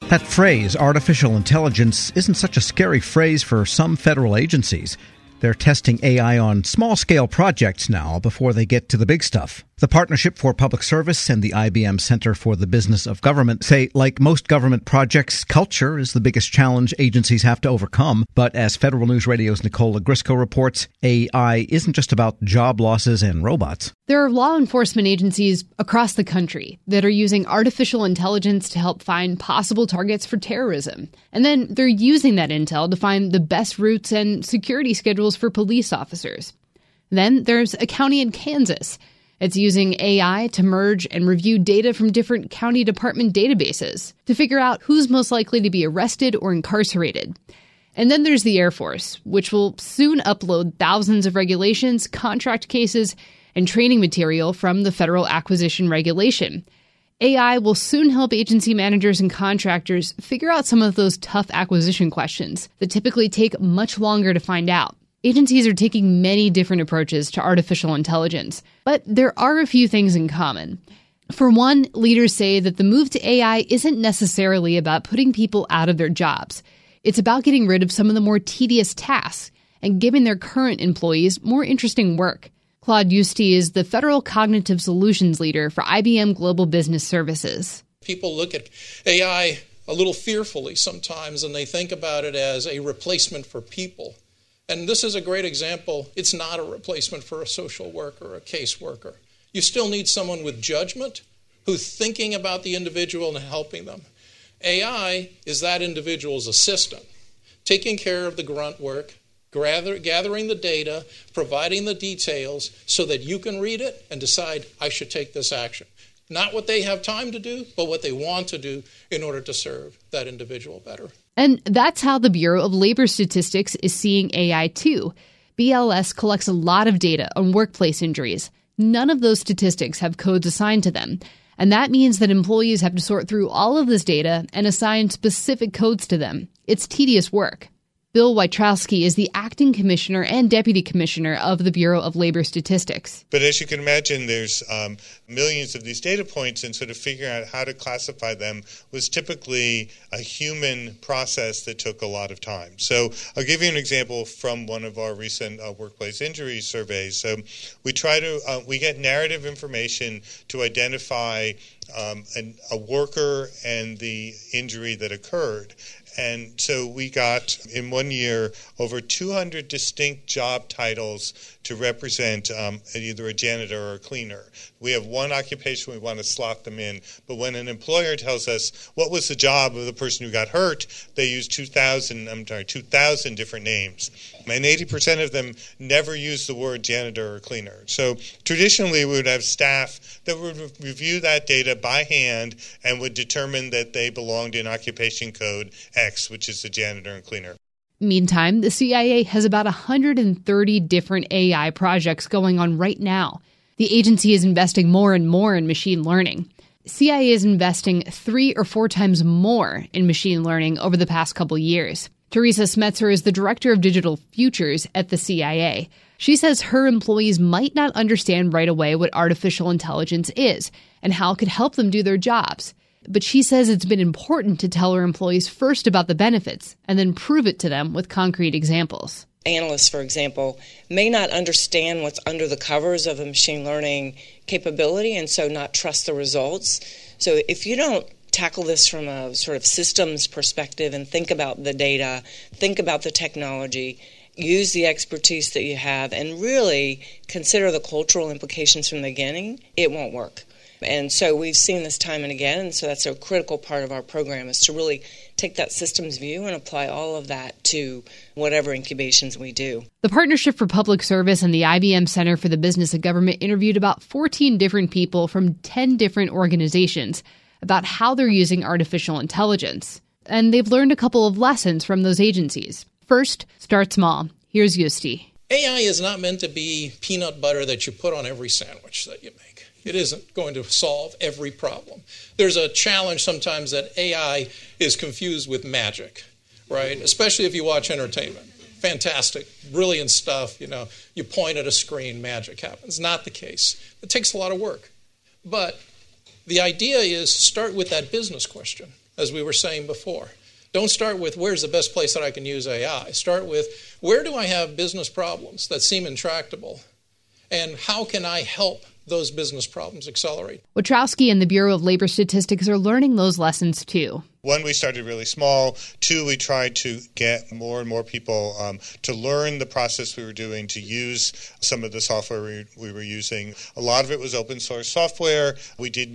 That phrase, artificial intelligence, isn't such a scary phrase for some federal agencies. They're testing AI on small-scale projects now before they get to the big stuff. The Partnership for Public Service and the IBM Center for the Business of Government say, like most government projects, culture is the biggest challenge agencies have to overcome. But as Federal News Radio's Nicole Grisco reports, AI isn't just about job losses and robots. There are law enforcement agencies across the country that are using artificial intelligence to help find possible targets for terrorism. And then they're using that intel to find the best routes and security schedules for police officers. Then there's a county in Kansas. It's using AI to merge and review data from different county department databases to figure out who's most likely to be arrested or incarcerated. And then there's the Air Force, which will soon upload thousands of regulations, contract cases, and training material from the Federal Acquisition Regulation. AI will soon help agency managers and contractors figure out some of those tough acquisition questions that typically take much longer to find out. Agencies are taking many different approaches to artificial intelligence, but there are a few things in common. For one, leaders say that the move to AI isn't necessarily about putting people out of their jobs. It's about getting rid of some of the more tedious tasks and giving their current employees more interesting work. Claude Euste is the Federal Cognitive Solutions Leader for IBM Global Business Services. People look at AI a little fearfully sometimes, and they think about it as a replacement for people. And this is a great example. It's not a replacement for a social worker or a caseworker. You still need someone with judgment who's thinking about the individual and helping them. AI is that individual's assistant, taking care of the grunt work, gathering the data, providing the details so that you can read it and decide, I should take this action. Not what they have time to do, but what they want to do in order to serve that individual better. And that's how the Bureau of Labor Statistics is seeing AI too. BLS collects a lot of data on workplace injuries. None of those statistics have codes assigned to them. And that means that employees have to sort through all of this data and assign specific codes to them. It's tedious work. Bill Wojtrowski is the acting commissioner and deputy commissioner of the Bureau of Labor Statistics. But as you can imagine, there's millions of these data points, and sort of figuring out how to classify them was typically a human process that took a lot of time. So I'll give you an example from one of our recent workplace injury surveys. So we get narrative information to identify a worker and the injury that occurred. And so we got, in 1 year, over 200 distinct job titles to represent either a janitor or a cleaner. We have one occupation, we want to slot them in. But when an employer tells us what was the job of the person who got hurt, they use 2,000 different names. And 80% of them never use the word janitor or cleaner. So traditionally, we would have staff that would review that data by hand and would determine that they belonged in occupation code X, which is the janitor and cleaner. Meantime, the CIA has about 130 different AI projects going on right now. The agency is investing more and more in machine learning. CIA is investing 3 or 4 times more in machine learning over the past couple years. Teresa Smetzer is the director of digital futures at the CIA. She says her employees might not understand right away what artificial intelligence is and how it could help them do their jobs. But she says it's been important to tell her employees first about the benefits and then prove it to them with concrete examples. Analysts, for example, may not understand what's under the covers of a machine learning capability and so not trust the results. So if you don't tackle this from a sort of systems perspective and think about the data, think about the technology, use the expertise that you have, and really consider the cultural implications from the beginning, it won't work. And so we've seen this time and again, and so that's a critical part of our program is to really take that systems view and apply all of that to whatever incubations we do. The Partnership for Public Service and the IBM Center for the Business of Government interviewed about 14 different people from 10 different organizations about how they're using artificial intelligence. And they've learned a couple of lessons from those agencies. First, start small. Here's Euste. AI is not meant to be peanut butter that you put on every sandwich that you make. It isn't going to solve every problem. There's a challenge sometimes that AI is confused with magic, right? Especially if you watch entertainment. Fantastic, brilliant stuff, you point at a screen, magic happens. Not the case. It takes a lot of work. But the idea is start with that business question as we were saying before. Don't start with where's the best place that I can use AI. Start with where do I have business problems that seem intractable, and how can I help those business problems accelerate? Wachowski and the Bureau of Labor Statistics are learning those lessons too. One, we started really small. Two, we tried to get more and more people to learn the process we were doing, to use some of the software we were using. A lot of it was open source software. We didn't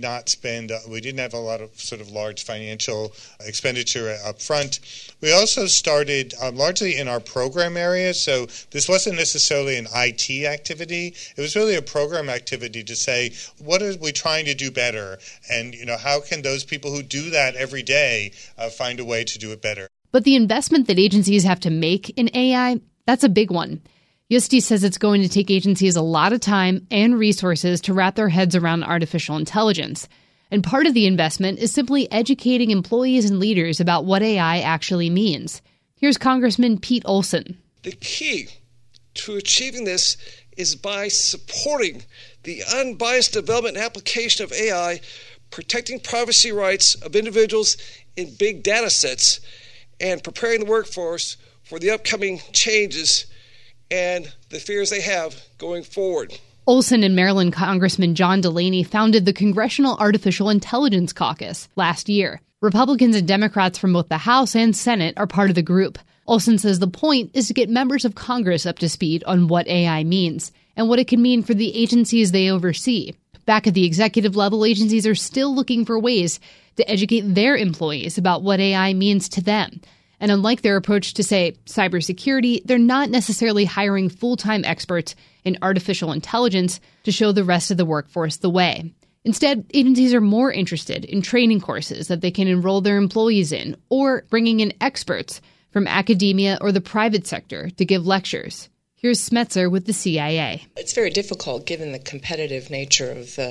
have a lot of sort of large financial expenditure up front. We also started largely in our program area. So this wasn't necessarily an IT activity. It was really a program activity to say, what are we trying to do better? And, how can those people who do that every day find a way to do it better? But the investment that agencies have to make in AI, that's a big one. Yusti says it's going to take agencies a lot of time and resources to wrap their heads around artificial intelligence. And part of the investment is simply educating employees and leaders about what AI actually means. Here's Congressman Pete Olson. The key to achieving this is by supporting the unbiased development and application of AI, protecting privacy rights of individuals in big data sets, and preparing the workforce for the upcoming changes and the fears they have going forward. Olson and Maryland Congressman John Delaney founded the Congressional Artificial Intelligence Caucus last year. Republicans and Democrats from both the House and Senate are part of the group. Olson says the point is to get members of Congress up to speed on what AI means and what it can mean for the agencies they oversee. Back at the executive level, agencies are still looking for ways to educate their employees about what AI means to them. And unlike their approach to, say, cybersecurity, they're not necessarily hiring full-time experts in artificial intelligence to show the rest of the workforce the way. Instead, agencies are more interested in training courses that they can enroll their employees in, or bringing in experts from academia or the private sector to give lectures. Here's Smetzer with the CIA. It's very difficult given the competitive nature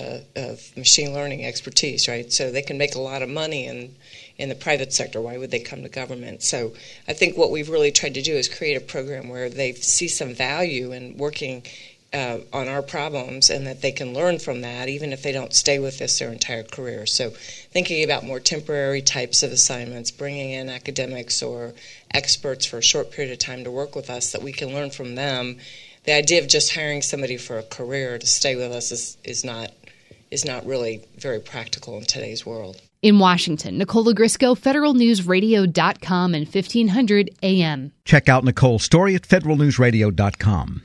of machine learning expertise, right? So they can make a lot of money in the private sector. Why would they come to government? So I think what we've really tried to do is create a program where they see some value in working on our problems, and that they can learn from that even if they don't stay with us their entire career. So thinking about more temporary types of assignments, bringing in academics or experts for a short period of time to work with us that we can learn from them. The idea of just hiring somebody for a career to stay with us is not really very practical in today's world. In Washington, Nicole Grisco, federalnewsradio.com and 1500 AM. Check out Nicole's story at federalnewsradio.com.